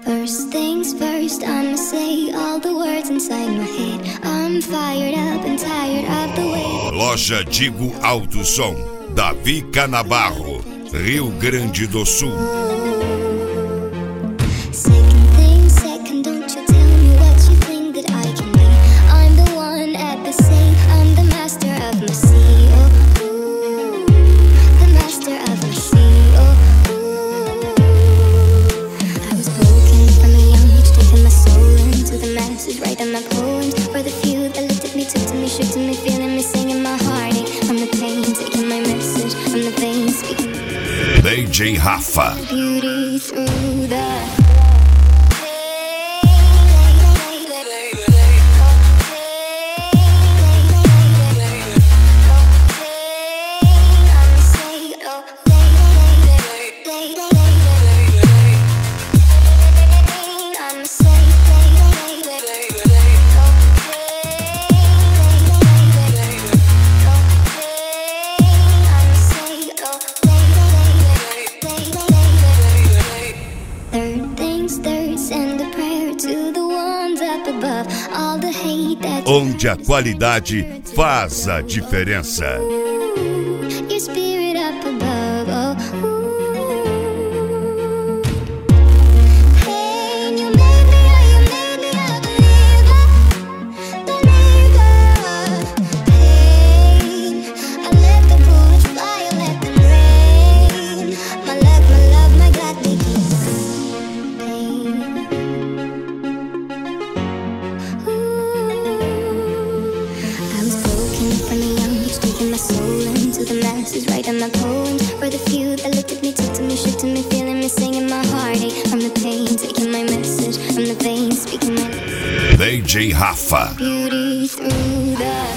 First things first, I'ma say all the words inside my head. I'm fired up and tired of the way. Loja Digo Alto Som, Davi Canabarro, Rio Grande do Sul. Second thing second, don't you tell me what you think that I can be. I'm the one at the same, I'm the master of my sea. Oh, ooh, the master of my sea. Oh, I was broken from a young age, taking my soul into the masses, writing my poems for the few that looked at me, took to me, shook to me, feeling me, singing my heartache from the pain, taking my message from the veins, speaking DJ Rafa. beauty through the Onde a qualidade faz a diferença. Your spirit up above, oh, hey, you made me a believer. Pain, I let the bullets fly, I let them rain. My luck, my love, my God, they keep pain. My soul into the masses, writing my poems for the few that looked at me, took to me, shook to me, feeling me, singing my heartache from the pain, taking my message from the veins, speaking my DJ Rafa. beauty through the